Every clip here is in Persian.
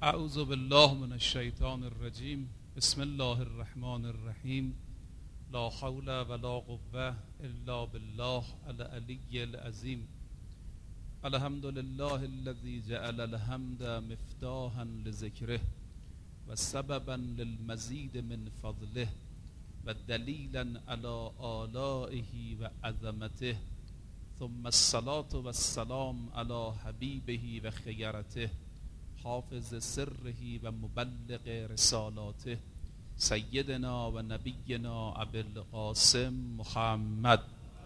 اعوذ بالله من الشیطان الرجیم. بسم الله الرحمن الرحیم. لا حول ولا قوة الا بالله العلی العظیم. الحمد لله الذي جعل الحمد مفتاحا لذکره و سببا للمزید من فضله و دلیلا على آلائه و عظمته، ثم الصلاة والسلام على حبیبه و خیرته، حافظ سره و مبلغ رسالاته، سیدنا و نبینا ابی القاسم محمد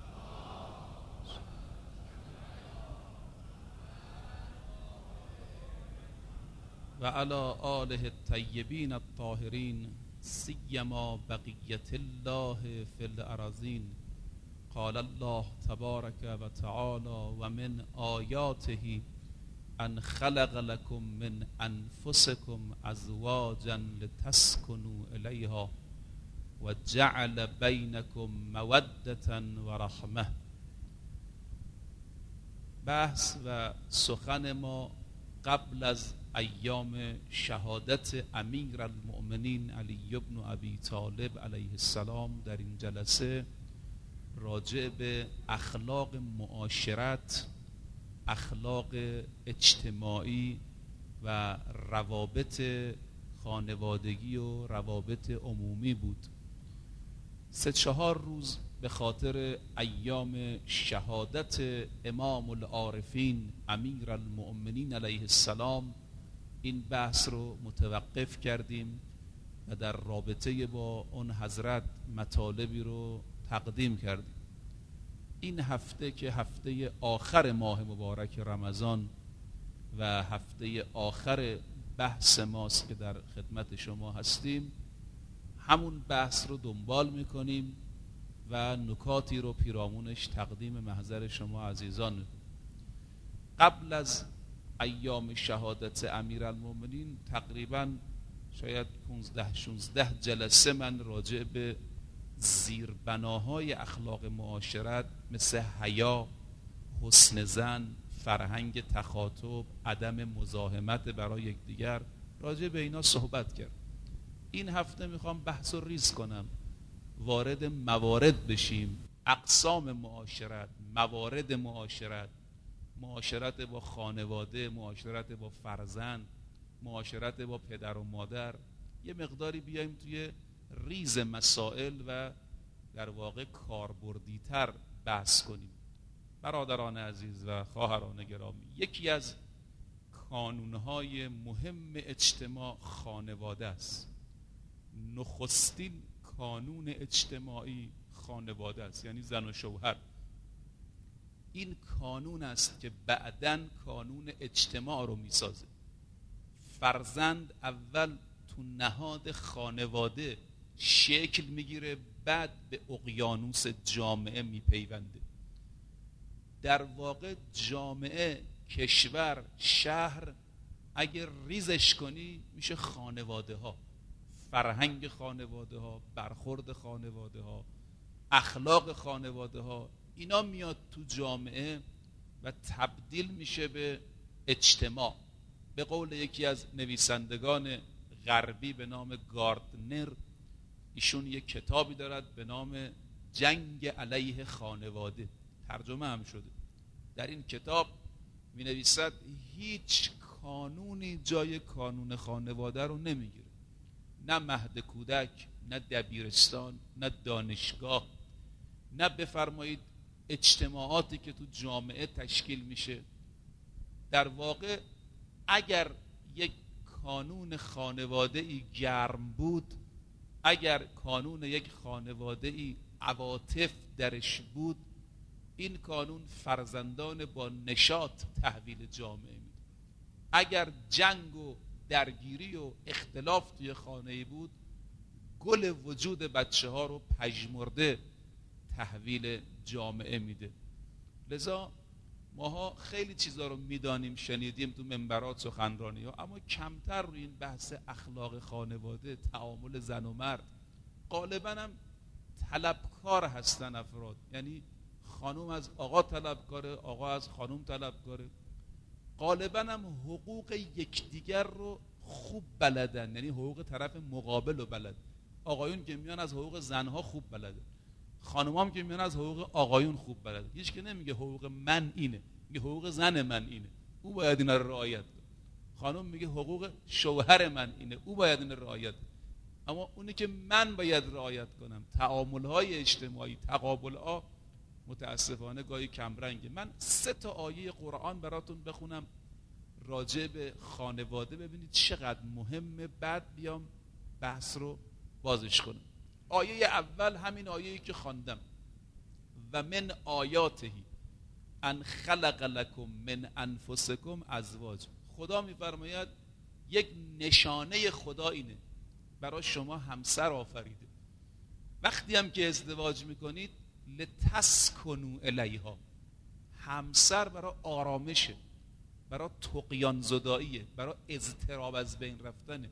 و علی آله الطیبین الطاهرین، سیما بقیت الله فی الارضین. قال الله تبارک و تعالی و من آیاته ان خلق لكم من انفسكم ازواجا لتسكنوا الیها و جعل بینکم موده و رحمه. بحث و سخن ما قبل از ایام شهادت امیر المؤمنین علی بن ابی طالب علیه السلام در این جلسه راجع به اخلاق معاشرت، اخلاق اجتماعی و روابط خانوادگی و روابط عمومی بود. 3-4 روز به خاطر ایام شهادت امام العارفین امیر المؤمنین علیه السلام این بحث رو متوقف کردیم و در رابطه با اون حضرت مطالبی رو تقدیم کردیم. این هفته که هفته آخر ماه مبارک رمضان و هفته آخر بحث ماست که در خدمت شما هستیم، همون بحث رو دنبال میکنیم و نکاتی رو پیرامونش تقدیم محضر شما عزیزان میکنیم. قبل از ایام شهادت امیرالمومنین تقریبا شاید 15-16 جلسه من راجع به زیربناهای اخلاق معاشرت مثل حیا، حسن ظن، فرهنگ تخاطب، عدم مزاحمت برای یکدیگر، راجع به اینا صحبت کرد. این هفته میخوام بحث رو ریز کنم، وارد موارد بشیم، اقسام معاشرت، موارد معاشرت، معاشرت با خانواده، معاشرت با فرزند، معاشرت با پدر و مادر. یه مقداری بیایم توی ریز مسائل و در واقع کاربردی‌تر بحث کنیم. برادران عزیز و خواهران گرامی، یکی از کانونهای مهم اجتماع خانواده است. نخستین کانون اجتماعی خانواده است، یعنی زن و شوهر. این کانون است که بعداً کانون اجتماع رو میسازه. فرزند اول تو نهاد خانواده شکل میگیره، بعد به اقیانوس جامعه میپیونده. در واقع جامعه، کشور، شهر اگر ریزش کنی میشه خانواده ها، فرهنگ خانواده ها، برخورد خانواده ها، اخلاق خانواده ها. اینا میاد تو جامعه و تبدیل میشه به اجتماع. به قول یکی از نویسندگان غربی به نام گاردنر، ایشون یک کتابی دارد به نام جنگ علیه خانواده، ترجمه هم شده. در این کتاب می نویسد هیچ کانونی جای کانون خانواده رو نمیگیره. نه مهد کودک، نه دبیرستان، نه دانشگاه، نه بفرمایید اجتماعاتی که تو جامعه تشکیل میشه. در واقع اگر یک کانون خانواده‌ای گرم بود، اگر کانون یک خانواده‌ای عواطف درش بود، این کانون فرزندان با نشاط تحویل جامعه میده. اگر جنگ و درگیری و اختلاف توی خانه‌ای بود، گل وجود بچه ها رو پژمرده تحویل جامعه میده. لذا ماها خیلی چیزا رو میدانیم، شنیدیم تو منبرات سخنرانی ها، اما کمتر روی این بحث اخلاق خانواده، تعامل زن و مرد. غالبا هم طلبکار هستن افراد، یعنی خانوم از آقا طلبکاره، آقا از خانوم طلبکاره. غالبا هم حقوق یکدیگر رو خوب بلدن، یعنی حقوق طرف مقابل رو بلد. آقایون که میان از حقوق زنها خوب بلدن، خانومام که میان از حقوق آقایون خوب بلدن. هیچ که نمیگه حقوق من اینه، میگه حقوق زن من اینه، او باید اینا رو رعایت کنه. خانم میگه حقوق شوهر من اینه، او باید اینا رو رعایت کنه. اما اونی که من باید رعایت کنم، تعامل‌های اجتماعی، تقابل‌ها متاسفانه گاهی کمرنگه. من 3 آیه قرآن براتون بخونم راجع به خانواده، ببینید چقدر مهمه، بعد بیام بحث رو بازش کنم. آیه اول همین آیه‌ای که خواندم، و من آیاتهی ان خلق لکم من انفسکم ازواج. خدا میفرماید یک نشانه خدا اینه برای شما همسر آفریده. وقتی هم که ازدواج میکنید لتسکنوا الیها، همسر برای آرامشه، برای طغیان زداییه، برای اضطراب از بین رفتنه.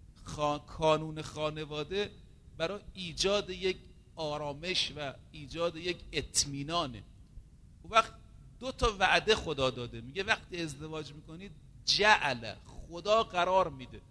کانون خانواده برای ایجاد یک آرامش و ایجاد یک اطمینانه. اون وقت 2 وعده خدا داده، میگه وقتی ازدواج میکنید جعل، خدا قرار میده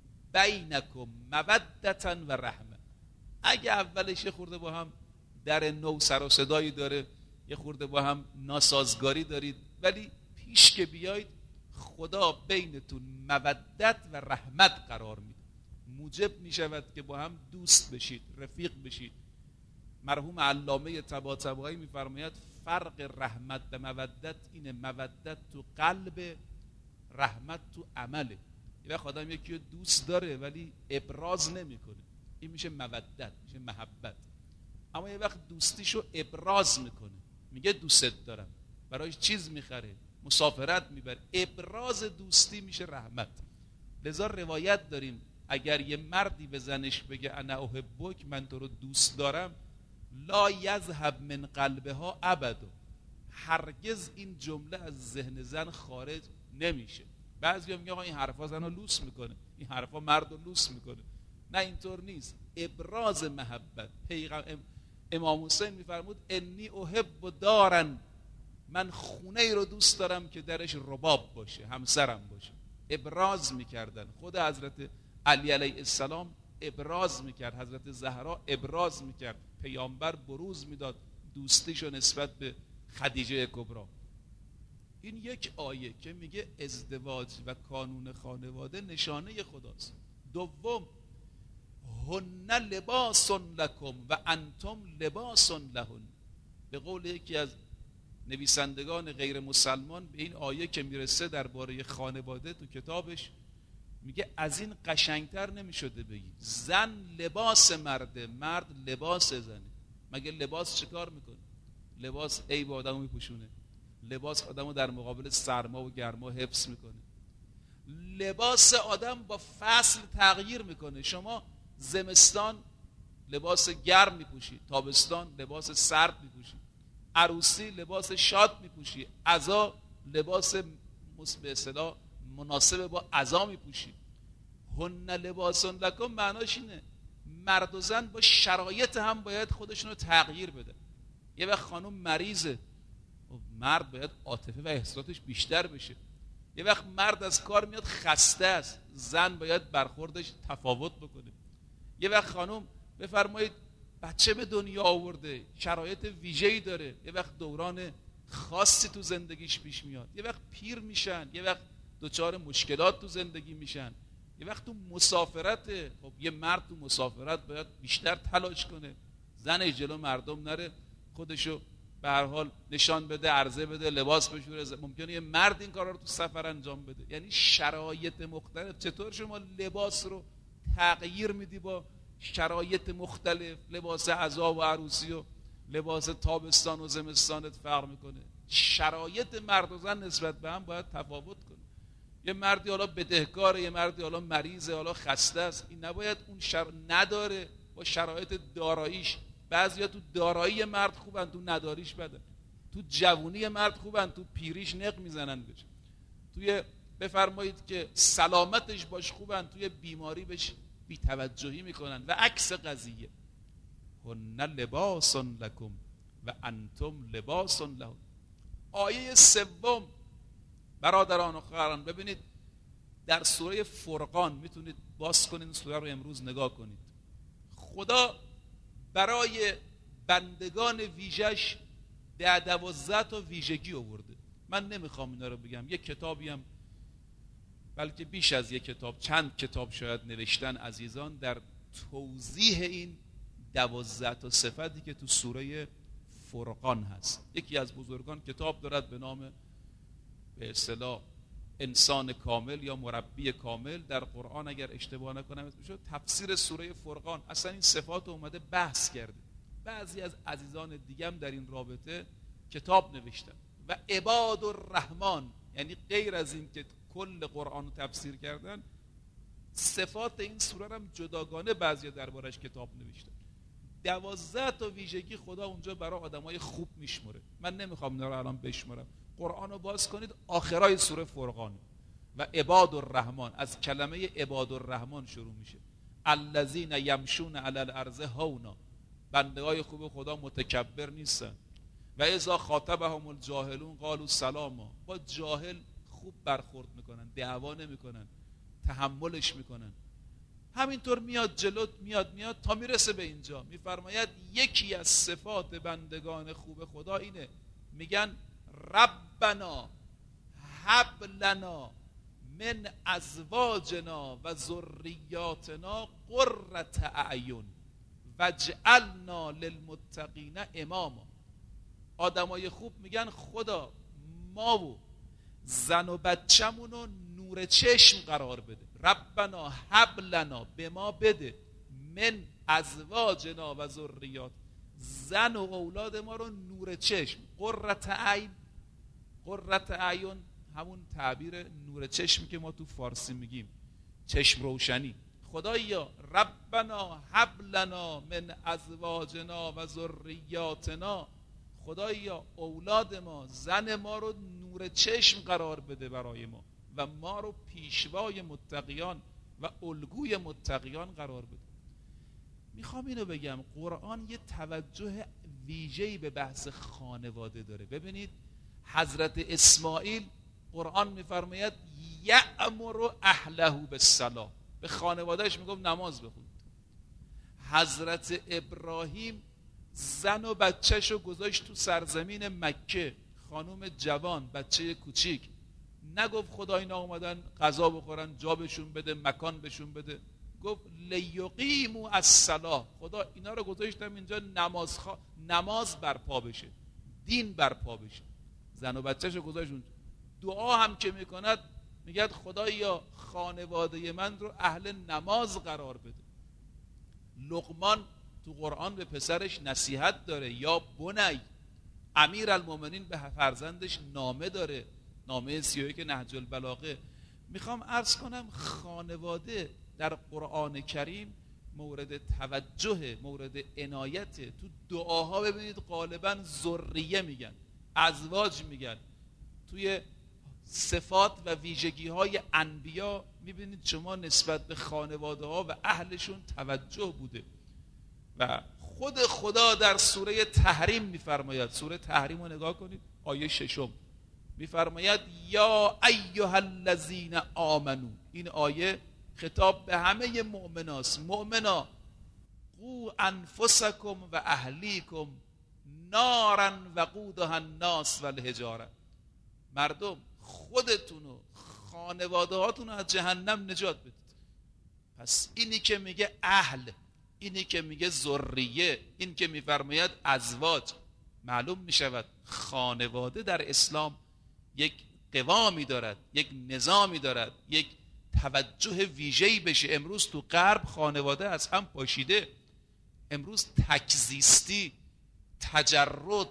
بینکم مودتا و رحمه. اگه اولش یه خورده با هم در نو سر و صدایی داره، یه خورده با هم ناسازگاری دارید، ولی پیش که بیاید خدا بینتون مودت و رحمت قرار میده، موجب میشود که با هم دوست بشید، رفیق بشید. مرحوم علامه طباطبایی میفرماید فرق رحمت و مودت اینه، مودت تو قلب، رحمت تو عمله. یه وقت آدم یکی رو دوست داره ولی ابراز نمیکنه، این میشه مودت، میشه محبت. اما یه وقت دوستیشو ابراز میکنه، میگه دوست دارم، برایش چیز میخره، مسافرت میبره، ابراز دوستی میشه رحمت. لذا روایت داریم اگر یه مردی به زنش بگه انا احبک، من تو رو دوست دارم، لا یذهب من قلبها ابدا، هرگز این جمله از ذهن زن خارج نمیشه. بعضیا میگن آقا این حرفا زنو لوس میکنه، این حرفا مردو لوس میکنه. نه، اینطور نیست. ابراز محبت. امام حسین میفرمود انی احب دارن، من خونه ای رو دوست دارم که درش رباب باشه، همسرم باشه. ابراز میکردن. خود حضرت علی علیه السلام ابراز میکرد، حضرت زهرا ابراز میکرد، پیامبر بروز میداد دوستیشو نسبت به خدیجه کبری. این یک آیه که میگه ازدواج و کانون خانواده نشانه خداست. دوم، هن لباس لکم و انتم لباس لهن. به قول یکی از نویسندگان غیر مسلمان به این آیه که میرسه درباره خانواده تو کتابش میگه از این قشنگتر نمیشده بگی زن لباس مرده، مرد لباس زنه. مگه لباس چه کار میکنه؟ لباس عیب آدمو میپوشونه، لباس آدمو در مقابل سرما و گرما حفظ میکنه، لباس آدم با فصل تغییر میکنه. شما زمستان لباس گرم میپوشی، تابستان لباس سرد میپوشی، عروسی لباس شاد میپوشی، عزا لباس به اصطلاح مناسب با عزا میپوشی. هن لباس لکم معناش اینه مرد و زن با شرایط هم باید خودشون رو تغییر بده. یه وقت خانم مریضه، مرد باید عاطفه و احساساتش بیشتر بشه. یه وقت مرد از کار میاد خسته است، زن باید برخوردش تفاوت بکنه. یه وقت خانم بفرمایید بچه به دنیا آورده، شرایط ویژه‌ای داره، یه وقت دوران خاصی تو زندگیش پیش میاد، یه وقت پیر میشن، یه وقت دچار مشکلات تو زندگی میشن، یه وقت تو مسافرته. خب یه مرد تو مسافرت باید بیشتر تلاش کنه، زن جلو مردم نره، خودشو به هر حال نشان بده، عرضه بده، لباس بشوره. ممکنه یه مرد این کارا رو تو سفر انجام بده. یعنی شرایط مختلف. چطور شما لباس رو تغییر میدی با شرایط مختلف؟ لباس عزا و عروسی و لباس تابستان و زمستانت فرق میکنه. شرایط مرد و زن نسبت به هم باید تفاوت کنه. یه مردی حالا بدهکاره، یه مردی حالا مریضه، حالا خسته است، این نباید اون نداره با شرایط داراییش. بعضیا تو دارایی مرد خوبن، تو نداریش بدن. تو جوونی مرد خوبن، تو پیریش نق میزنن بهش. توی بفرمایید که سلامتش باش خوبن، توی بیماری بهش بی‌توجهی میکنن. و عکس قضیه هن لباس لکم و انتم لباس لهم. آیه سوم برادران و خواهران، ببینید در سوره فرقان میتونید باز کنید سوره رو امروز نگاه کنید. خدا برای بندگان ویژش 12 تا ویژگی آورده. من نمیخوام اینا رو بگم، یک کتابی هم بلکه بیش از یک کتاب، چند کتاب شاید نوشتن عزیزان در توضیح این 12 تا صفتی که تو سوره فرقان هست. یکی از بزرگان کتاب دارد به نام به اصطلاح انسان کامل یا مربی کامل در قرآن، اگر اشتباه نکنم اسمش تفسیر سوره فرقان. اصلا این صفات اومده بحث کرده. بعضی از عزیزان دیگه هم در این رابطه کتاب نوشتن. و عباد الرحمن، یعنی غیر از این که کل قرآن رو تفسیر کردن، صفات این سوره هم جداگانه بعضی دربارش کتاب نوشتن. 12 تا ویژگی خدا اونجا برای آدمای خوب میشمره. من نمیخوام اینا رو الان بشمرم. قرآن رو باز کنید، آخرای سوره فرقان و عباد الرحمن از کلمه عباد الرحمن شروع میشه. الذین یمشون علی الارض هونا، بنده‌های خوب خدا متکبر نیستن. و اذا خاطبهم الجاهلون قالوا سلاما، با جاهل خوب برخورد میکنن، دعوا نمیکنن، تحملش میکنن. همینطور میاد جلو، میاد تا میرسه به اینجا. میفرماید یکی از صفات بندگان خوب خدا اینه، میگن ربنا هب لنا من ازواجنا و ذریاتنا قرة اعین واجعلنا للمتقین اماما. آدمای خوب میگن خدا ما و زن و بچمون رو نور چشم قرار بده. ربنا هب لنا، به ما بده، من ازواجنا و ذریات، زن و اولاد ما رو نور چشم. قرة اعین، قرة اعین همون تعبیر نور چشم که ما تو فارسی میگیم، چشم روشنی. خدایا ربنا هب لنا من ازواجنا و ذریاتنا، خدایا اولاد ما، زن ما رو نور چشم قرار بده برای ما و ما رو پیشوای متقیان و الگوی متقیان قرار بده. میخوام اینو بگم، قرآن یه توجه ویژه‌ای به بحث خانواده داره. ببینید حضرت اسماعیل قرآن میفرماید یأمر اهله بالصلاة، به خانوادهش میگفت نماز بخونید. حضرت ابراهیم زن و بچه‌شو گذاشت تو سرزمین مکه، خانم جوان، بچه کوچیک، نگفت خدا اینا اومدن غذا بخورن جا بهشون بده، مکان بهشون بده، گفت لیقیموا الصلاة، خدا اینا رو گذاشتم اینجا نماز برپا بشه، دین برپا بشه. زن و بچه‌شو گذاشت اونجا. دعا هم که میکند میگه خدایا خانواده من رو اهل نماز قرار بده. لقمان تو قرآن به پسرش نصیحت داره، یا بنی. امیرالمومنین به فرزندش نامه داره، نامه 31 نهج البلاغه. میخوام عرض کنم خانواده در قرآن کریم مورد توجه، مورد عنایت. تو دعاها ببینید غالبا ذریه میگن، ازواج میگن. توی صفات و ویژگی های انبیا میبینید شما نسبت به خانواده ها و اهلشون توجه بوده. و خود خدا در سوره تحریم میفرماید، سوره تحریم رو نگاه کنید، آیه 6 میفرماید یا ایها الذین آمنو. این آیه خطاب به همه مؤمناست. مؤمنا قو انفسکم و اهلیکم نارا وقودها الناس والحجاره. مردم خودتون و خانواده هاتون از جهنم نجات بدید. پس اینی که میگه اهل، اینی که میگه ذریه، این که میفرماید ازواج، معلوم میشود خانواده در اسلام یک قوامی دارد، یک نظامی دارد، یک توجه ویژه‌ای بشه. امروز تو غرب خانواده از هم پاشیده. امروز تکزیستی، تجرد،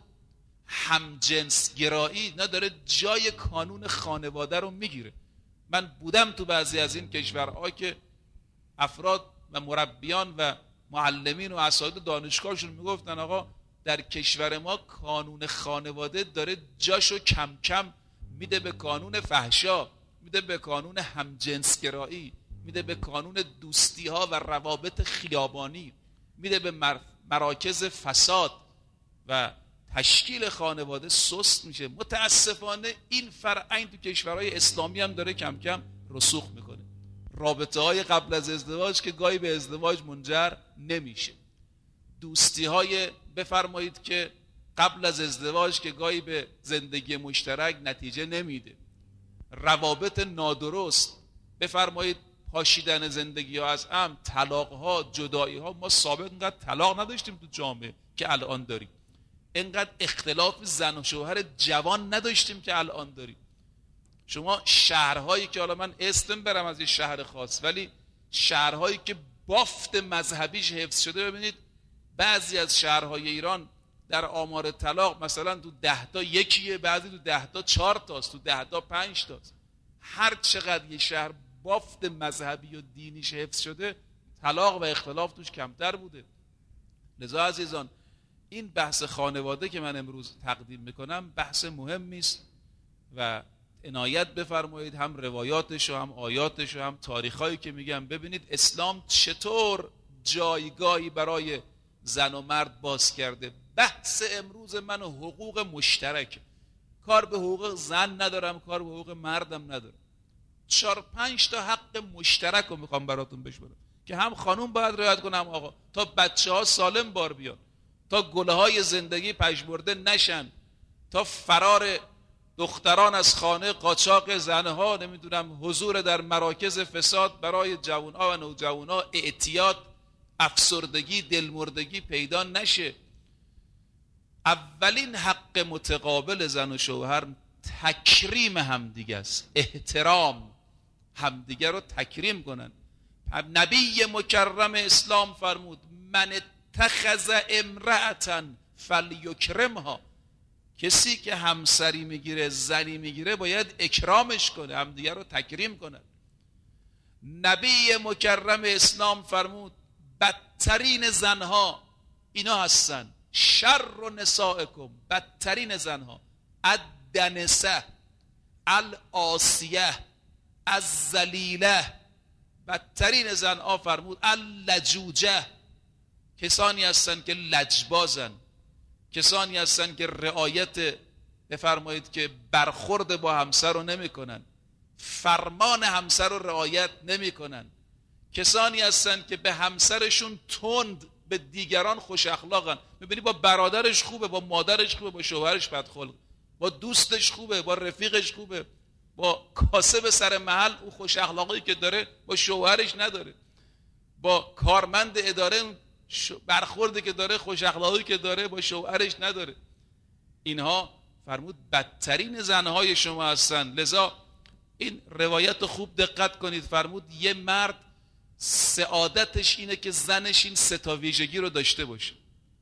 همجنس گرایی نداره جای کانون خانواده رو میگیره. من بودم تو بعضی از این کشورها که افراد و مربیان و معلمین و اساتید دانشگاهشون میگفتن آقا در کشور ما کانون خانواده داره جاشو کم کم میده به کانون فحشا، میده به کانون همجنسگرایی، میده به کانون دوستی ها و روابط خیابانی، میده به مراکز فساد و تشکیل خانواده سست میشه. متاسفانه این فرهنگ تو کشورهای اسلامی هم داره کم کم رسوخ میکنه. رابطه های قبل از ازدواج که گاهی به ازدواج منجر نمیشه، دوستی های بفرمایید که قبل از ازدواج که گاهی به زندگی مشترک نتیجه نمیده، روابط نادرست بفرمایید، پاشیدن زندگی ها از هم، طلاق ها، جدایی ها. ما سابق اینقدر طلاق نداشتیم تو جامعه که الان داریم، اینقدر اختلاف زن و شوهر جوان نداشتیم که الان داریم. شما شهرهایی که حالا من اسم برم از یه شهر خاص، ولی شهرهایی که بافت مذهبیش حفظ شده، ببینید بعضی از شهرهای ایران در آمار طلاق مثلا تو 10 تا یکیه، بعضی تو 10 تا 4 تاست، تو 10 تا 5 تاست. هر چقدر یه شهر بافت مذهبی و دینیش حفظ شده، طلاق و اختلاف توش کمتر بوده. لذا عزیزان، این بحث خانواده که من امروز تقدیم میکنم بحث مهمی است و عنایت بفرمایید هم روایاتش و هم آیاتش و هم تاریخایی که میگم. ببینید اسلام چطور جایگاهی برای زن و مرد باز کرده. بحث امروز من و حقوق مشترک، کار به حقوق زن ندارم، کار به حقوق مردم ندارم. 4-5 تا حق مشترک رو میخوام براتون بشمارم که هم خانوم باید رعایت کنه هم آقا، تا بچه ها سالم بار بیان، تا گله های زندگی پژمرده نشن، تا فرار دختران از خانه، قاچاق زنها، نمیدونم حضور در مراکز فساد برای جوانها و نوجوانها، اعتیاد، افسردگی، دلمردگی پیدا نشه. اولین حق متقابل زن و شوهر تکریم همدیگه است، احترام همدیگه رو تکریم کنن. نبی مکرم اسلام فرمود من اتخذ امرأة فلیکرمها، کسی که همسری میگیره، زنی میگیره، باید اکرامش کنه، همدیگه رو تکریم کنن. نبی مکرم اسلام فرمود بدترین زنها اینا هستن، شر نسائکم، بدترین زنها، الدنسه، العاصیه، الذلیله، بدترین زنها فرمود اللجوجه، کسانی هستن که لجبازن، کسانی هستن که رعایت بفرمایید که برخورد با همسر رو نمی کنن، فرمان همسر رو رعایت نمی کنن، کسانی هستن که به همسرشون تند، به دیگران خوش اخلاقن. میبینی با برادرش خوبه، با مادرش خوبه، با شوهرش بدخلق، با دوستش خوبه، با رفیقش خوبه، با کاسب سر محل او خوش اخلاقی که داره با شوهرش نداره، با کارمند اداره برخوردی که داره، خوش اخلاقی که داره با شوهرش نداره. اینها فرمود بدترین زنهای شما هستن. لذا این روایت خوب دقت کنید، فرمود یه مرد سعادتش اینه که زنش این 3 تا ویژگی رو داشته باشه.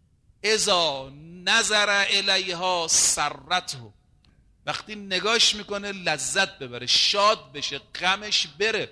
اذا نظر الیها سرته، وقتی نگاش میکنه لذت ببره، شاد بشه، غمش بره،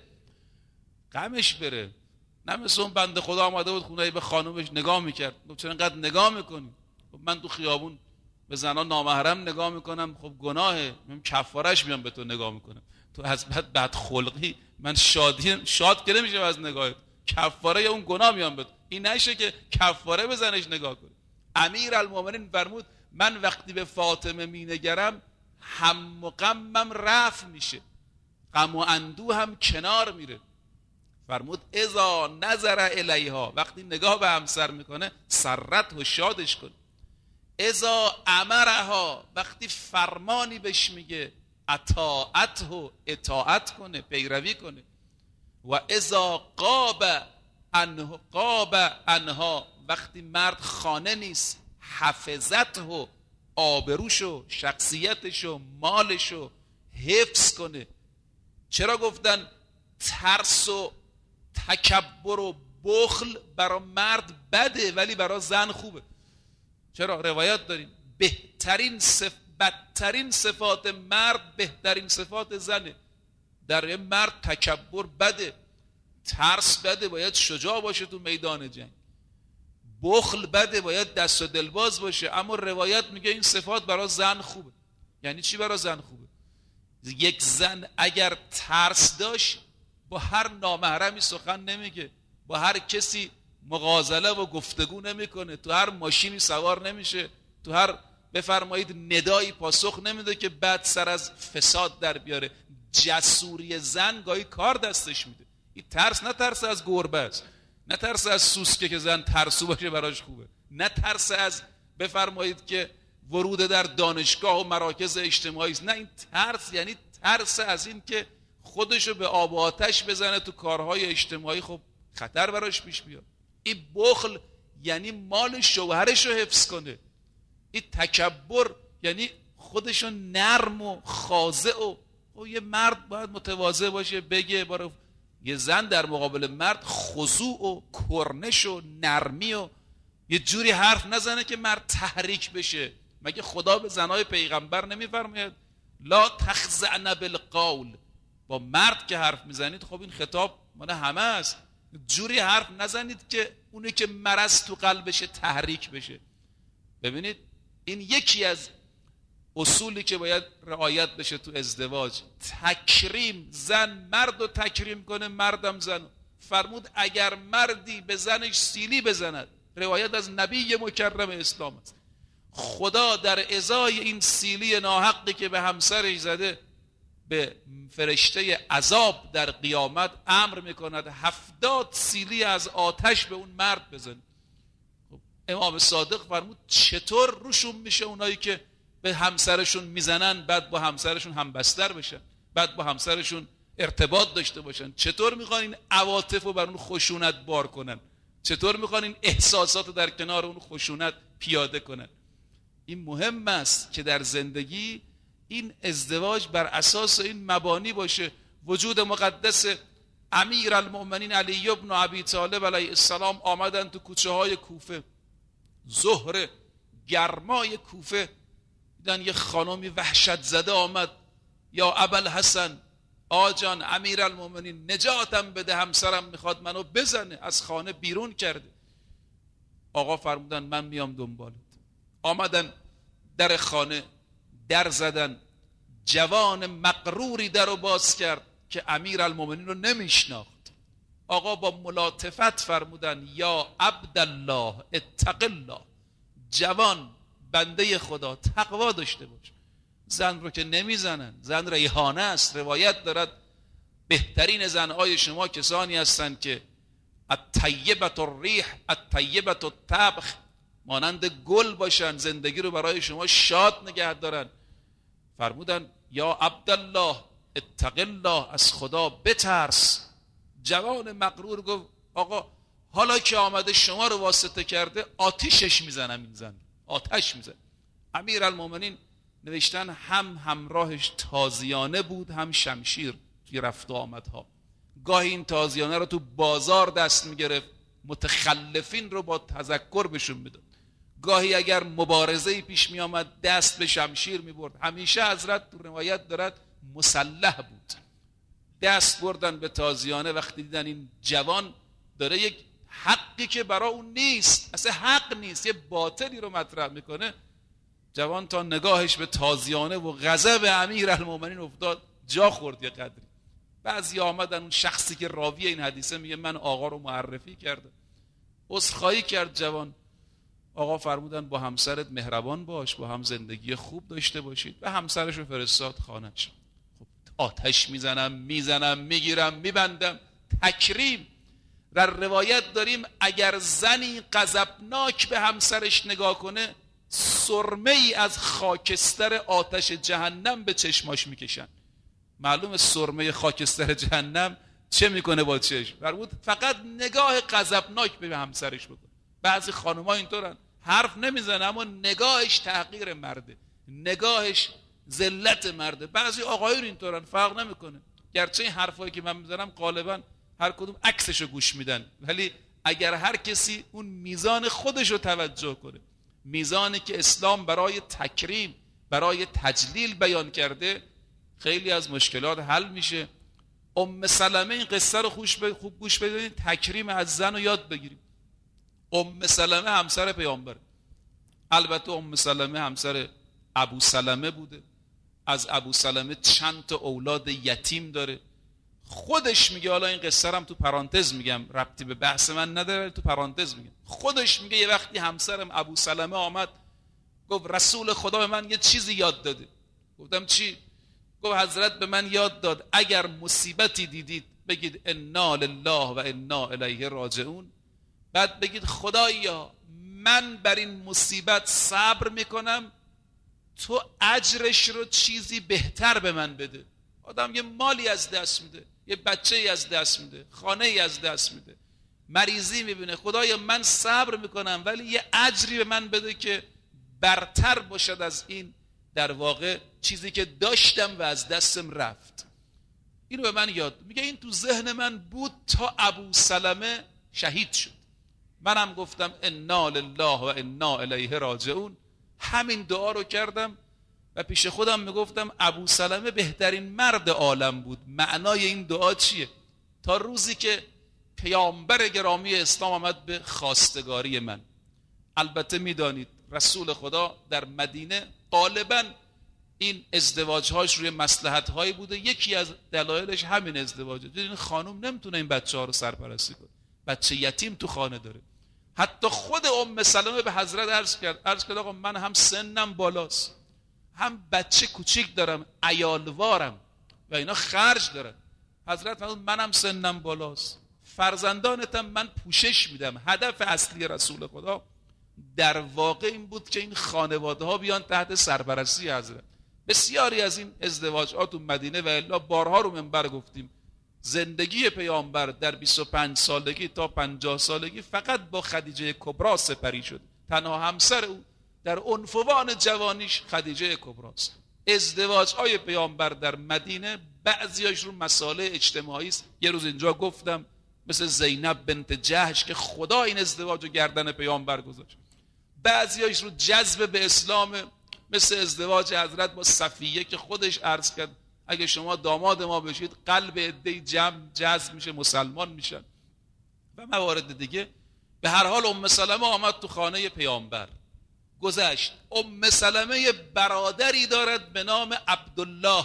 غمش بره. نه مثل اون بنده خدا آمده بود خونه به خانومش نگاه میکرد، خب چرا اینقدر نگاه میکنی؟ خب من تو خیابون به زنان نامحرم نگاه میکنم، خب گناهه، من کفارش میام به تو نگاه میکنم، تو از بد خلقی من شاد که نمیشم از نگاهت، کفاره اون گناه میام به تو. این نشه که کفاره به زنش نگاه کنه. امیرالمومنین فرمود من وقتی به فاطمه مینگرم هم و غمم رفع میشه، غم و اندوه هم کنار میره. فرمود اذا نظر الیها، وقتی نگاه به همسر میکنه سرت و شادش کن. اذا امرها، وقتی فرمانی بهش میگه اطاعت و اطاعت کنه، پیروی کنه. و اذا غاب عنها، وقتی مرد خانه نیست حفظته، آبروشو، شخصیتشو، مالشو حفظ کنه. چرا گفتن ترس و تکبر و بخل برای مرد بده ولی برای زن خوبه؟ چرا؟ روایت داریم بدترین صفات مرد بهترین صفات زنه. در مرد تکبر بده، ترس بده، باید شجاع باشه تو میدان جنگ، بخل بده، باید دست و دلباز باشه. اما روایت میگه این صفات برای زن خوبه. یعنی چی برای زن خوبه؟ یک زن اگر ترس داشت با هر نامحرمی سخن نمیگه، با هر کسی مغازله و گفتگو نمیکنه، تو هر ماشینی سوار نمیشه، تو هر بفرمایید ندایی پاسخ نمیده که بعد سر از فساد در بیاره. جسوری زن گاهی کار دستش میده. این ترس نه ترس از گربه است، نه ترس از سوسکه که زن ترسو باشه براش خوبه، نه ترس از بفرمایید که ورود در دانشگاه و مراکز اجتماعی است، نه، این ترس یعنی ترس از این که خودشو به آب و آتش بزنه تو کارهای اجتماعی، خب خطر براش پیش بیاد. این بخل یعنی مال شوهرشو حفظ کنه. این تکبر یعنی خودشو نرم و خاضع و یه مرد باید متواضع باشه، بگه برای یه زن در مقابل مرد خضوع و کرنش و نرمی و یه جوری حرف نزنه که مرد تحریک بشه. مگه خدا به زنای پیغمبر نمیفرماید لا تخضعن بالقول؟ با مرد که حرف میزنید خب این خطاب مال همه است، جوری حرف نزنید که اونی که مرض تو قلبشه تحریک بشه. ببینید این یکی از اصولی که باید رعایت بشه تو ازدواج. تکریم، زن مرد رو تکریم کنه، مردم زن. فرمود اگر مردی به زنش سیلی بزند، روایت از نبی مکرم اسلام است، خدا در ازای این سیلی ناحقی که به همسرش زده به فرشته عذاب در قیامت امر میکند 70 سیلی از آتش به اون مرد بزنه. خب امام صادق فرمود چطور روشون میشه اونایی که به همسرشون میزنن بعد با همسرشون همبستر بشن، بعد با همسرشون ارتباط داشته باشن؟ چطور میخوان این عواطف رو بر اون خشونت بار کنن؟ چطور میخوان این احساسات رو در کنار اون خشونت پیاده کنن؟ این مهم است که در زندگی این ازدواج بر اساس این مبانی باشه. وجود مقدس امیرالمؤمنین علی ابن ابی طالب علیه السلام آمدن تو کوچه های کوفه، ظهر گرمای کوفه، دیدن یه خانمی وحشت زده آمد، یا ابوالحسن آجان امیرالمؤمنین نجاتم بده، همسرم میخواد منو بزنه، از خانه بیرون کرده. آقا فرمودن من میام دنبالت. آمدن در خانه در زدن، جوان مقروری در رو باز کرد که امیرالمؤمنین رو نمیشناخت. آقا با ملاطفت فرمودن یا عبدالله اتق الله، جوان بنده خدا تقوا داشته باش. زن رو که نمیزنن، زن ریحانه است. روایت دارد بهترین زنهای شما کسانی هستند که الطیبة الریح الطیبة الطبخ، مانند گل باشن، زندگی رو برای شما شاد نگه دارن. فرمودن یا عبدالله اتق الله، از خدا بترس. جوان مغرور گفت آقا حالا که آمده شما رو واسطه کرده آتیشش میزنم، این زن آتش میزن. امیرالمؤمنین نوشتن هم همراهش تازیانه بود هم شمشیر توی رفت و آمدها. گاهی این تازیانه رو تو بازار دست میگرفت، متخلفین رو با تذکر بهشون میداد. گاهی اگر مبارزه‌ای پیش می آمد دست به شمشیر می برد. همیشه حضرت تو روایت دارد مسلح بود. دست بردن به تازیانه وقتی دیدن این جوان داره یک حقی که برای اون نیست، اصلا حق نیست، یه باطلی رو مطرح میکنه، جوان تا نگاهش به تازیانه و غضب امیرالمؤمنین افتاد جا خورد یه قدری. بعضی آمدن، اون شخصی که راوی این حدیثه میگه من آقا رو معرفی کرده، عذرخواهی کرد جوان. آقا فرمودن با همسرت مهربان باش، با هم زندگی خوب داشته باشید. و همسرش رو فرستاد خانه‌اش. خب آتش میزنم میگیرم میبندم. تکریم. در روایت داریم اگر زنی غضبناک به همسرش نگاه کنه، سرمه ای از خاکستر آتش جهنم به چشماش میکشن. معلومه سرمه خاکستر جهنم چه میکنه با چشم؟ فرمود فقط نگاه غضبناک به همسرش بکن. بعضی خانم‌ها اینطورن، حرف نمیزنه اما نگاهش تحقیر مرده، نگاهش ذلت مرده. بعضی آقایون اینطورن، فرق نمیکنه. گرچه این حرفایی که من میزنم غالبا هر کدوم عکسشو گوش میدن، ولی اگر هر کسی اون میزان خودشو توجه کنه، میزانی که اسلام برای تکریم، برای تجلیل بیان کرده، خیلی از مشکلات حل میشه. ام سلمه این قصه رو خوب گوش بدید، تکریم از زن رو یاد بگیریم. ام سلمه همسر پیامبر، البته ام سلمه همسر ابو سلمه بوده، از ابو سلمه چند تا اولاد یتیم داره. خودش میگه، حالا این قصه رو تو پرانتز میگم، ربطی به بحث من نداره، تو پرانتز میگم، خودش میگه یه وقتی همسرم ابو سلمه آمد گفت رسول خدا به من یه چیزی یاد داده. گفتم چی؟ گفت حضرت به من یاد داد اگر مصیبتی دیدید بگید انا لله و انا الیه راجعون، بعد بگید خدایا من بر این مصیبت صبر میکنم، تو اجرش رو چیزی بهتر به من بده. آدم یه مالی از دست میده، یه بچه‌ای از دست میده، خانه‌ای از دست میده، مریضی میبینه، خدایا من صبر میکنم ولی یه اجری به من بده که برتر باشد از این در واقع چیزی که داشتم و از دستم رفت. اینو به من یاد میگه. این تو ذهن من بود تا ابو سلمه شهید شد. منم گفتم انا لله و انا الیه راجعون، همین دعا رو کردم و پیش خودم میگفتم ابو سلمه بهترین مرد عالم بود. معنای این دعا چیه؟ تا روزی که پیامبر گرامی اسلام آمد به خواستگاری من. البته میدانید رسول خدا در مدینه غالباً این ازدواجهاش روی مصلحت‌هایی بوده. یکی از دلایلش همین ازدواجه. این خانم نمیتونه این بچه‌ها رو سرپرستی کنه، بچه یتیم تو خانه داره. حتی خود ام سلمه به حضرت عرض کرد آقا من هم سنم بالاست، هم بچه کوچیک دارم، عیالوارم و اینا خرج دارن. حضرت فرمود منم سنم بالاست، فرزندانتم من پوشش میدم. هدف اصلی رسول خدا در واقع این بود که این خانواده ها بیان تحت سرپرستی حضرت. بسیاری از این ازدواجات تو مدینه و الا بارها رو منبر گفتیم، زندگی پیامبر در 25 سالگی تا 50 سالگی فقط با خدیجه کبری سپری شد. تنها همسر او در عنفوان جوانیش خدیجه کبری است. ازدواج‌های پیامبر در مدینه بعضیاش رو مسائل اجتماعی است. یه روز اینجا گفتم مثل زینب بنت جحش که خدا این ازدواج رو گردن پیامبر گذاشت. بعضیاش رو جذب به اسلام، مثل ازدواج حضرت با صفیه که خودش عرض کرد اگه شما داماد ما بشید قلب عده‌ای جذب میشه، مسلمان میشن و موارد دیگه. به هر حال ام سلمه آمد تو خانه پیامبر، گذشت. ام سلمه برادری دارد به نام عبدالله.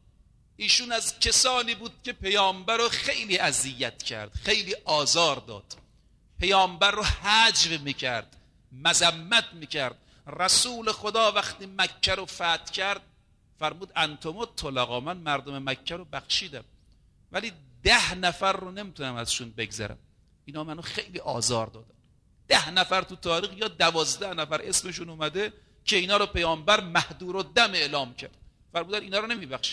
ایشون از کسانی بود که پیامبر رو خیلی اذیت کرد، خیلی آزار داد، پیامبر رو هجو میکرد، مذمت میکرد. رسول خدا وقتی مکه رو فتح کرد فرمود انتم طلقا، من مردم مکه رو بخشیدم ولی 10 نفر رو نمیتونم ازشون بگذرم، اینا منو خیلی آزار دادن. 10 نفر تو تاریخ یا 12 نفر اسمشون اومده که اینا رو پیامبر مهدورالدم اعلام کرد، فرمودن اینا رو نمیبخشم.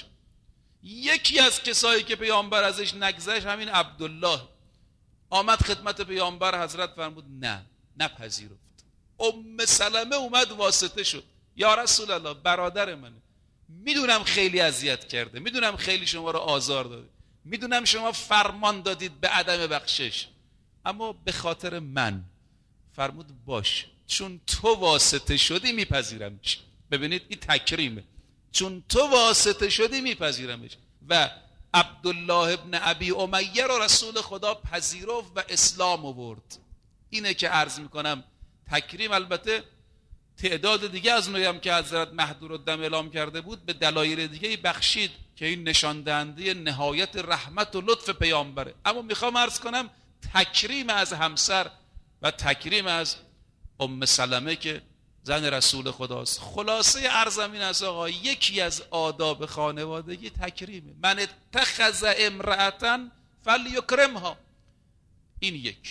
یکی از کسایی که پیامبر ازش نگذشت همین عبدالله آمد خدمت پیامبر، حضرت فرمود نه، نپذیرفت. ام سلمه اومد واسطه شد، یا رسول الله برادر منه، میدونم خیلی اذیت کرده، میدونم خیلی شما رو آزار داده، میدونم شما فرمان دادید به عدم بخشش، اما به خاطر من. فرمود باش، چون تو واسطه شدی میپذیرمش. ببینید این تکریمه، چون تو واسطه شدی میپذیرمش. و عبدالله ابن ابی امیه رو رسول خدا پذیرفت و اسلام آورد. اینه که عرض میکنم تکریم. البته تعداد دیگه از اونایی هم که حضرت مهدورالدم اعلام کرده بود به دلایل دیگه بخشید که این نشان دهنده نهایت رحمت و لطف پیامبره. اما میخوام عرض کنم تکریم از همسر و تکریم از ام سلمه که زن رسول خداست. خلاصه عرضم این است آقا، یکی از آداب خانوادگی تکریمه. من اتخذ امرأة فلیکرمها. این یک.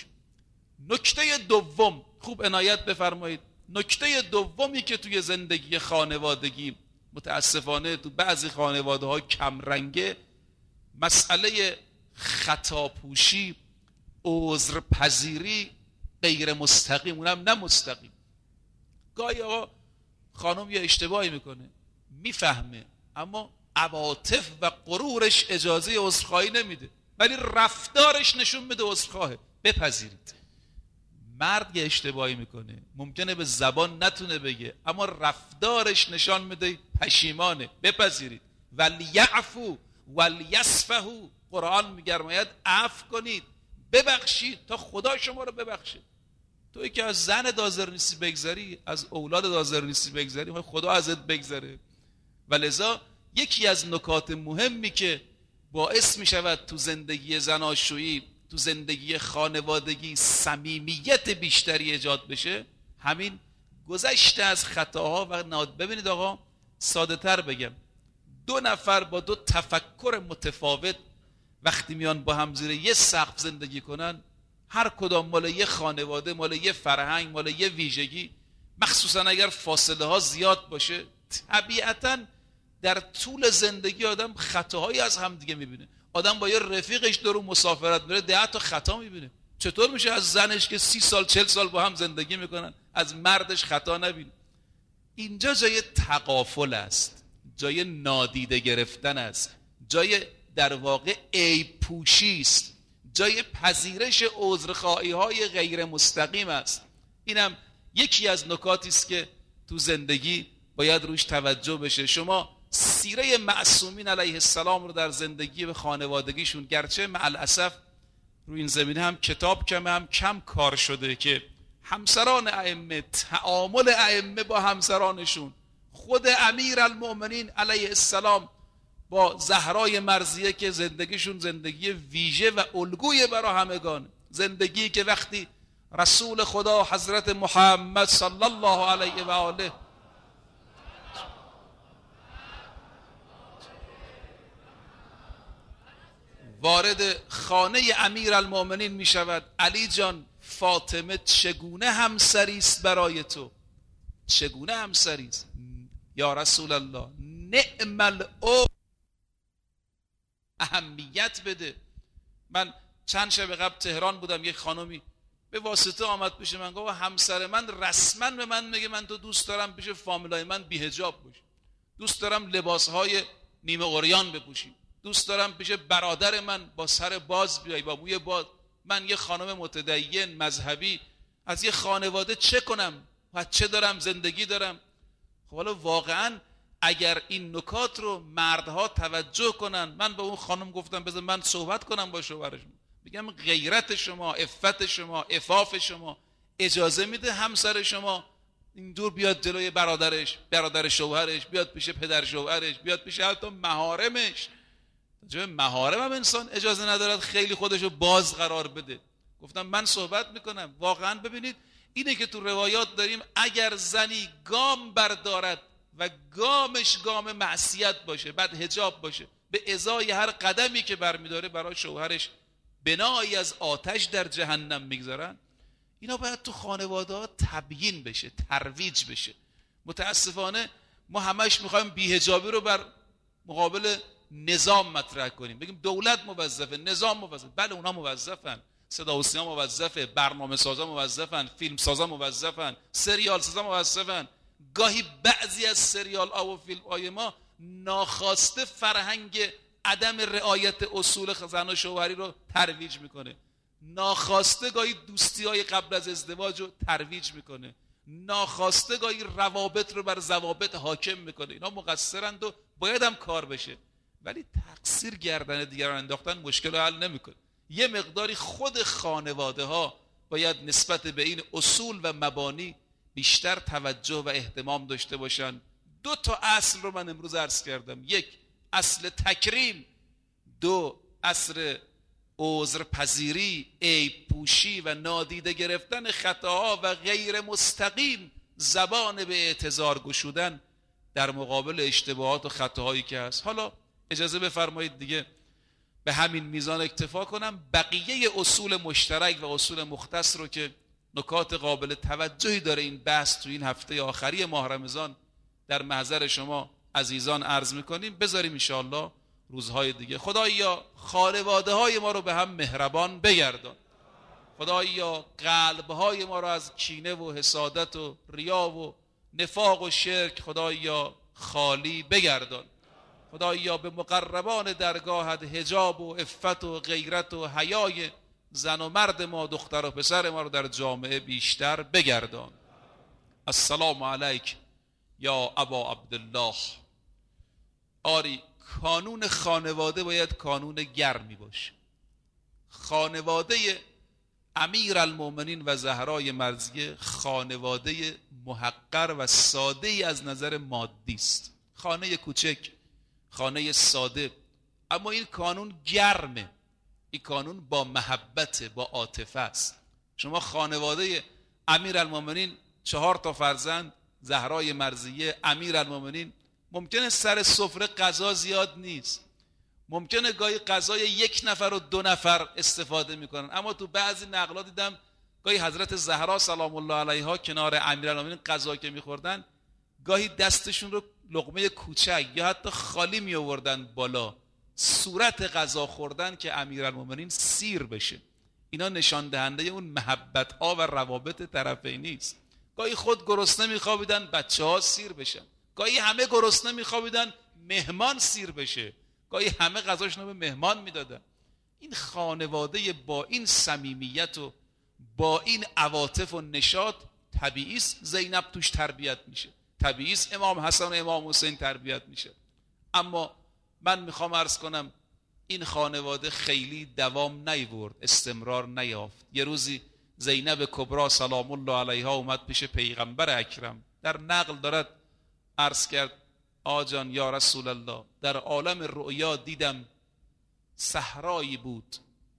نکته دوم، خوب عنایت بفرمایید، نکته دومی که توی زندگی خانوادگی متاسفانه تو بعضی خانواده ها کمرنگه، مسئله خطاپوشی، عذرپذیری غیر مستقیم، اونم نه مستقیم. گاهی آقا خانم یه اشتباهی میکنه میفهمه اما عواطف و غرورش اجازه عذرخواهی نمیده، ولی رفتارش نشون میده عذرخواهه. بپذیرید. مرد یه اشتباهی میکنه ممکنه به زبان نتونه بگه اما رفتارش نشان میده پشیمانه. بپذیرید. ولیعفو ولیصفحوا، قرآن میگرماید عفو کنید، ببخشید تا خدا شما رو ببخشه. توی که از زن دازر نیستی بگذری، از اولاد دازر نیستی بگذری، خدا ازت بگذره. ولذا یکی از نکات مهمی که باعث میشود تو زندگی زناشویی، تو زندگی خانوادگی صمیمیت بیشتری ایجاد بشه، همین گذشته از خطاها و ببینید آقا ساده تر بگم، دو نفر با دو تفکر متفاوت وقتی میان با هم زیر یه سقف زندگی کنن، هر کدام مال یه خانواده، مال یه فرهنگ، مال یه ویژگی، مخصوصا اگر فاصله ها زیاد باشه، طبیعتاً در طول زندگی آدم خطاهایی از هم دیگه میبینه. آدم با یه رفیقش دور مسافرت میره 10 تا خطا میبینه. چطور میشه از زنش که 30 سال 40 سال با هم زندگی میکنن از مردش خطا نبینه؟ اینجا جای تغافل است، جای نادیده گرفتن است، جای در واقع عیب پوشی است، جای پذیرش عذرخواهی های غیر مستقیم است. اینم یکی از نکاتی است که تو زندگی باید روش توجه بشه. شما سیره معصومین علیه السلام رو در زندگی و خانوادگیشون، گرچه مع الاسف رو این زمینه هم کتاب کم کار شده که همسران ائمه، تعامل ائمه با همسرانشون، خود امیر المؤمنین علیه السلام با زهرای مرضیه که زندگیشون زندگی ویژه و الگوی برای همگان، زندگی که وقتی رسول خدا حضرت محمد صلی الله علیه و آله وارد خانه امیر المؤمنین می شود: علی جان، فاطمه چگونه همسری است برای تو؟ چگونه همسری است؟ یا رسول الله، نعم الام، اهمیت بده. من چند شب قبل تهران بودم، یک خانمی به واسطه آمد پیش من، گفت همسر من رسما به من میگه من تو دوست دارم پیش فامیلای من بی‌حجاب باشی، دوست دارم لباسهای نیمه عریان بپوشی، دوست دارم پیش برادر من با سر باز بیای، با موی باز. من یه خانم متدین مذهبی از یه خانواده چه کنم؟ بچه دارم، زندگی دارم. خب حالا واقعا اگر این نکات رو مردها توجه کنن، من به اون خانم گفتم بذار من صحبت کنم با شوهرشون، بگم غیرت شما، عفت شما، عفاف شما اجازه میده همسر شما این دور بیاد جلوی برادرش، برادر شوهرش، بیاد پیش پدر شوهرش، بیاد پیش حتی محارمش؟ جای محارم هم انسان اجازه ندارد خیلی خودشو باز قرار بده. گفتم من صحبت میکنم. واقعا ببینید اینه که تو روایات داریم اگر زنی گام بردارد و گامش گام معصیت باشه، بعد حجاب باشه، به ازای هر قدمی که برمیداره برای شوهرش بنایی از آتش در جهنم میگذارن. اینا باید تو خانواده ها تبیین بشه، ترویج بشه. متاسفانه ما همش میخوایم بی‌حجابی رو بر مقابل نظام مطرح کنیم، بگیم دولت موظفه، نظام موظفه. بله اونا موظفن، صدا و سیما موظفه، برنامه سازا موظفن، فیلم سازا موظفن، سریال سازا موظفن. گاهی بعضی از سریال ها و فیلم های ما ناخواسته فرهنگ عدم رعایت اصول زن و شوهری رو ترویج میکنه. ناخواسته گاهی دوستی های قبل از ازدواج رو ترویج میکنه. ناخواسته گاهی روابط رو بر ضوابط حاکم میکنه. اینا مقصرند و باید هم کار بشه، ولی تقصیر گردن دیگران انداختن مشکل رو حل نمیکنه. یه مقداری خود خانواده ها باید نسبت به این اصول و مبانی بیشتر توجه و اهتمام داشته باشن. 2 تا اصل رو من امروز عرض کردم: 1 اصل تکریم، 2 اصل عذرپذیری، عیب پوشی و نادیده گرفتن خطاها و غیر مستقیم زبان به اعتذار گشودن در مقابل اشتباهات و خطاهایی که هست. حالا اجازه بفرمایید دیگه به همین میزان اکتفا کنم. بقیه اصول مشترک و اصول مختص رو که نکات قابل توجهی داره این بحث تو این هفته آخری ماه رمضان در محضر شما عزیزان عرض میکنیم، بذاریم انشاءالله روزهای دیگه. خدایا خانواده های ما رو به هم مهربان بگردان. خدایا قلبهای ما رو از کینه و حسادت و ریا و نفاق و شرک خدایا خالی بگردان. خدایا به مقربان درگاهت حجاب و عفت و غیرت و حیای زن و مرد ما، دختر و پسر ما رو در جامعه بیشتر بگردان. السلام علیک یا ابا عبدالله. آری کانون خانواده باید کانون گرمی باشه. خانواده امیر المؤمنین و زهرای مرضیه خانواده محقر و ساده ای از نظر مادی است. خانه کوچک، خانه ساده، اما این کانون گرمه. این کانون با محبت، با عاطفه است. شما خانواده امیر المؤمنین 4 تا فرزند، زهرای مرضیه، امیر المؤمنین ممکنه سر سفره غذا زیاد نیست، ممکنه گاهی غذای 1 نفر و 2 نفر استفاده میکنن، اما تو بعضی نقلات دیدم گاهی حضرت زهرا سلام الله علیها کنار امیرالمومنین غذا که میخوردن گاهی دستشون رو لقمه کوچک یا حتی خالی می آوردن بالا، صورت غذا خوردن که امیرالمومنین سیر بشه. اینا نشان دهنده اون محبت ها و روابط طرفینی است. گاهی خود گرسنه میخوابیدن بچه‌ها سیر بشن، گاهی همه گرسنه میخوابیدن مهمان سیر بشه، گاهی همه غذاشون رو به مهمان میدادن. این خانواده با این صمیمیت و با این عواطف و نشاط طبیعی است زینب توش تربیت میشه، طبیعی است امام حسن و امام حسین تربیت میشه. اما من میخوام عرض کنم این خانواده خیلی دوام نیورد، استمرار نیافت. یه روزی زینب کبرا سلام الله علیها اومد پیش پیغمبر اکرم، در نقل دارد عرض کرد آجان یا رسول الله، در عالم رؤیا دیدم صحرایی بود،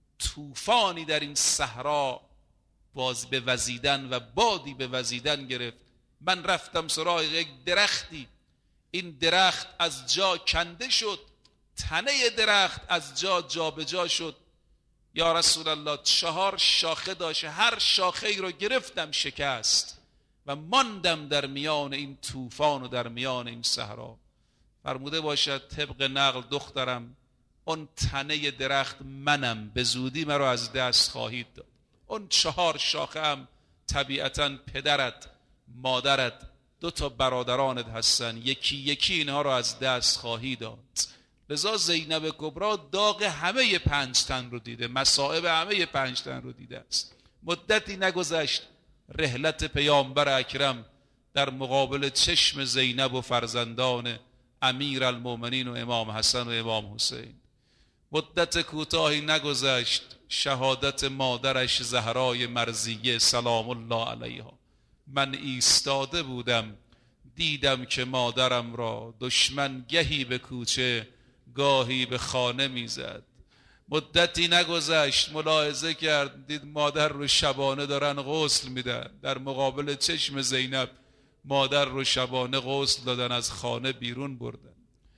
طوفانی در این صحرا باز به وزیدن و بادی به وزیدن گرفت. من رفتم سراغ یک درختی، این درخت از جا کنده شد، تنه درخت از جا جابجا شد. یا رسول الله 4 شاخه داشت، هر شاخه ای رو گرفتم شکست و ماندم در میان این طوفان و در میان این صحرا. فرموده باشد طبق نقل دخترم اون تنه درخت منم، به زودی مرا از دست خواهید داد. اون 4 شاخه هم طبیعتاً پدرت، مادرت، 2 تا برادرانت هستن، یکی یکی اینها رو از دست خواهی داد. لذا زینب کبرا داغ همه 5 تن رو دیده، مصائب همه 5 تن رو دیده است. مدتی نگذشت رحلت پیامبر اکرم در مقابل چشم زینب و فرزندان امیر المومنین و امام حسن و امام حسین. مدت کوتاهی نگذشت شهادت مادرش زهرای مرضیه سلام الله علیها. من ایستاده بودم دیدم که مادرم را دشمن گهی به کوچه گاهی به خانه میزد. مدتی نگذشت ملاحظه کرد دید مادر رو شبانه دارن غسل میدن، در مقابل چشم زینب مادر رو شبانه غسل دادن، از خانه بیرون بردن.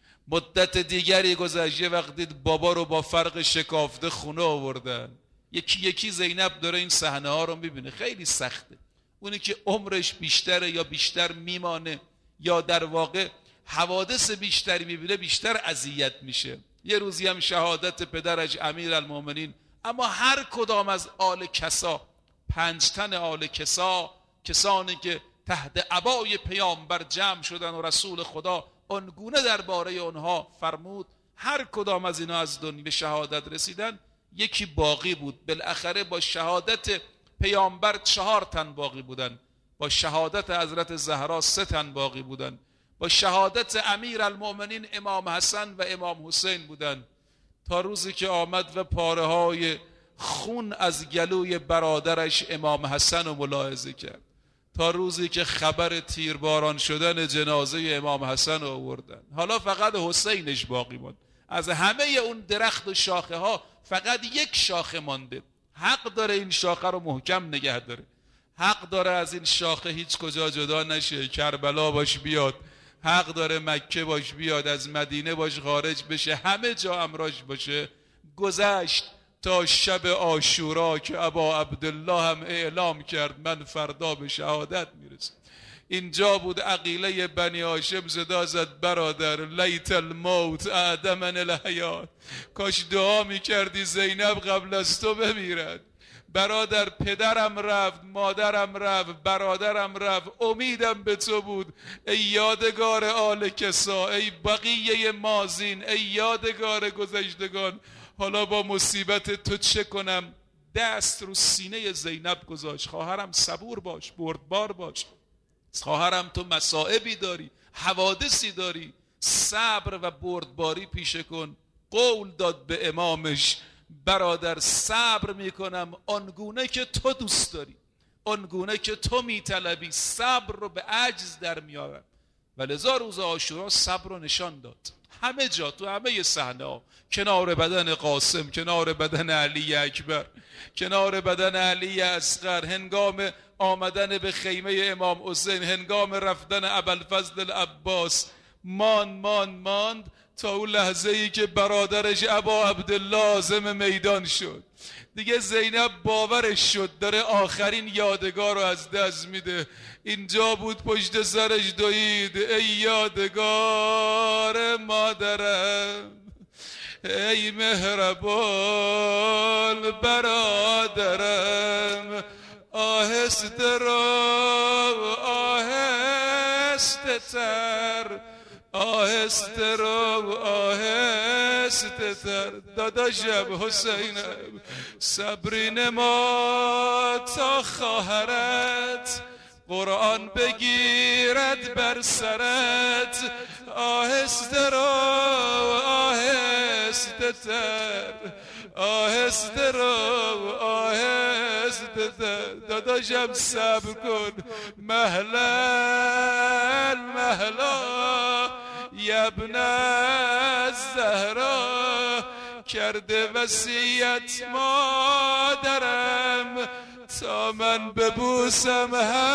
مدت دیگری گذشت، یه وقت دید بابا رو با فرق شکافته خونه آوردن. یکی یکی زینب داره این صحنه ها رو میبینه، خیلی سخته. اونی که عمرش بیشتره یا بیشتر میمانه یا در واقع حوادث بیشتری میبینه بیشتر اذیت میشه. یه روزی هم شهادت پدرش امیر المومنین، اما هر کدام از آل کسا، 5 تن آل کسا، کسانی که تحت عبای پیامبر جمع شدن و رسول خدا آنگونه درباره اونها فرمود، هر کدام از اینا از دنیا به شهادت رسیدن، یکی باقی بود. بالاخره با شهادت پیامبر 4 تن باقی بودن، با شهادت حضرت زهرا 3 تن باقی بودن، با شهادت امیر المؤمنین امام حسن و امام حسین بودن، تا روزی که آمد و پاره های خون از گلوی برادرش امام حسن رو ملاحظه کرد، تا روزی که خبر تیرباران شدن جنازه امام حسن رو آوردن. حالا فقط حسینش باقی ماند، از همه اون درخت و شاخه ها فقط 1 شاخه مانده. حق داره این شاخه رو محکم نگه داره، حق داره از این شاخه هیچ کجا جدا نشه، کربلا باش بیاد، حق داره مکه باش بیاد، از مدینه باش خارج بشه، همه جا امراش باشه. گذشت تا شب عاشورا که ابا عبدالله هم اعلام کرد من فردا به شهادت میرسم. اینجا بود عقیله بنی هاشم صدا زد برادر لیت الموت اعدمن الحیات، کاش دعا میکردی زینب قبل از تو بمیرد. برادر پدرم رفت، مادرم رفت، برادرم رفت، امیدم به تو بود ای یادگار آل کسا، ای بقیه مازین، ای یادگار گذشتگان. حالا با مصیبت تو چه کنم؟ دست رو سینه زینب گذاشت. خواهرم صبور باش، بردبار باش، خواهرم تو مصائبی داری، حوادثی داری، صبر و بردباری پیشه کن. قول داد به امامش برادر صبر میکنم آنگونه که تو دوست داری، آنگونه که تو میطلبی، صبر رو به عجز در میارم. و لذا روز عاشورا صبر رو نشان داد، همه جا، تو همه صحنه ها، کنار بدن قاسم، کنار بدن علی اکبر، کنار بدن علی اصغر، هنگام آمدن به خیمه امام حسین، هنگام رفتن ابوالفضل العباس، ماند تا اون لحظه ای که برادرش ابا عبدالله عازم میدان شد. دیگه زینب باورش شد داره آخرین یادگار رو از دست میده. اینجا بود پشت سرش دوید: ای یادگار مادرم، ای مهربان برادرم، آهسته رو آهسته تر، آهسته رو آهسته تر. داداشم حسینم صبری ما تا خواهرت قرآن بگیرد بر سرت، آهسته رو آهسته تر، آهسته رو آهسته تر. داداشم صبر کن، مهلا مهلا یبن الزهرا، کرده وصیت مادرم تا من ببوسم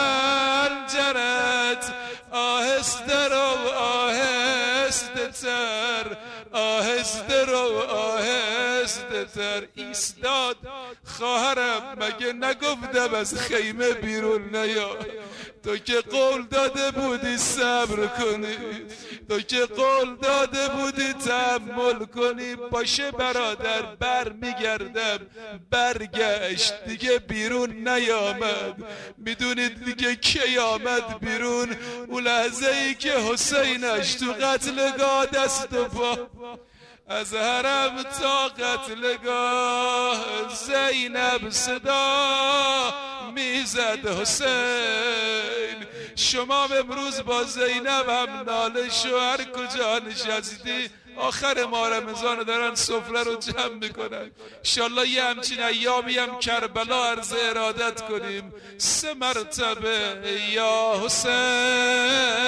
حنجرت، آهسته رو آهسته تر، آهسته رو آهسته تر. ایستاد: خواهرم مگه نگفتم از خیمه بیرون نیا؟ تو که قول داده بودی صبر کنی، تو که قول داده بودی تحمل کنی. باشه برادر، بر میگردم. برگشت دیگه بیرون نیامد. میدونید دیگه کی آمد بیرون؟ اون لحظه ای که حسینش تو قتلگاه دست و پا از حرم تا قتلگاه زینب صدا میزد: حسین شما امروز با زینب هم ناله شوهر کجا نشستی؟ آخر ماه رمضان دارن سفره رو جمع میکنن. انشالله یه همچین ایامی هم کربلا عرض ارادت کنیم. 3 مرتبه یا حسین